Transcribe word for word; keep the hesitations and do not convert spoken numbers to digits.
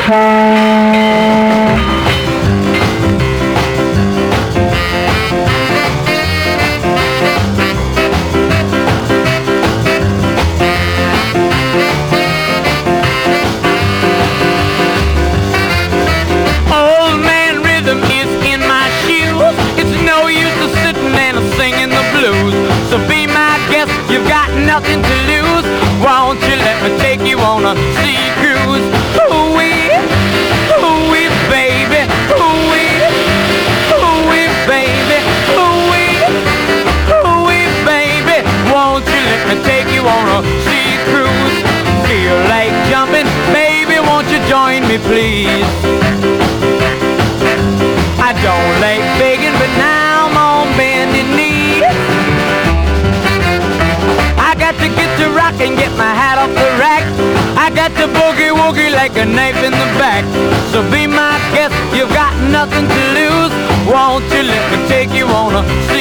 car. Old man rhythm is in my shoes. It's no use to sitting and singing the blues. So be my guest, you've got nothing to lose. Won't you let me take you on a sea cruise? Ooh-wee, ooh-wee, baby, ooh-wee, ooh-wee, baby, ooh-wee, ooh-wee, baby. Won't you let me take you on a sea cruise? Feel like jumping, baby, won't you join me, please? I don't like begging, but now I'm on bending knee. I got to get to rock and get my hat off the rack. I got to boogie woogie like a knife in the back. So be my guest, you've got nothing to lose. Won't you let me take you on a